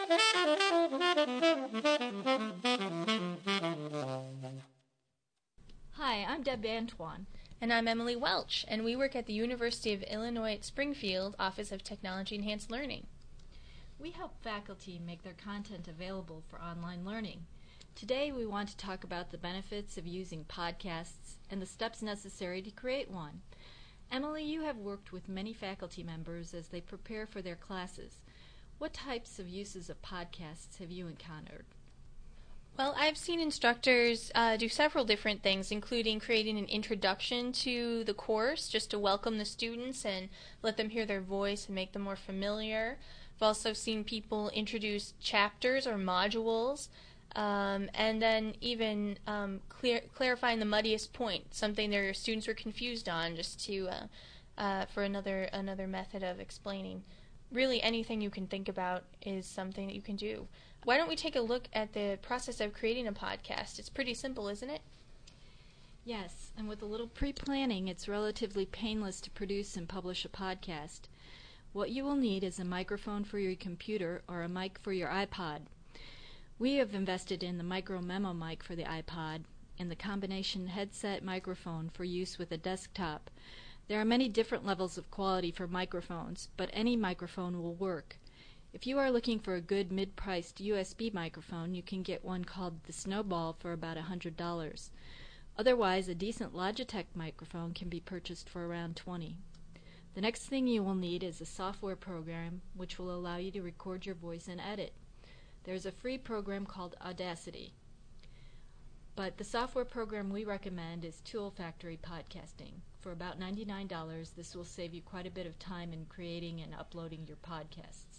Hi, I'm Deb Antoine. And I'm Emily Welch, and we work at the University of Illinois at Springfield Office of Technology Enhanced Learning. We help faculty make their content available for online learning. Today we want to talk about the benefits of using podcasts and the steps necessary to create one. Emily, you have worked with many faculty members as they prepare for their classes. What types of uses of podcasts have you encountered? Well, I've seen instructors do several different things, including creating an introduction to the course just to welcome the students and let them hear their voice and make them more familiar. I've also seen people introduce chapters or modules, and then even clarifying the muddiest point, something their students were confused on, just to for another method of explaining. Really, anything you can think about is something that you can do. Why don't we take a look at the process of creating a podcast? It's pretty simple, isn't it? Yes, and with a little pre-planning, it's relatively painless to produce and publish a podcast. What you will need is a microphone for your computer or a mic for your iPod. We have invested in the Micro Memo mic for the iPod and the combination headset microphone for use with a desktop. There are many different levels of quality for microphones, but any microphone will work. If you are looking for a good mid-priced USB microphone, you can get one called the Snowball for about $100. Otherwise, a decent Logitech microphone can be purchased for around $20. The next thing you will need is a software program which will allow you to record your voice and edit. There's a free program called Audacity. But the software program we recommend is Tool Factory Podcasting. For about $99, this will save you quite a bit of time in creating and uploading your podcasts.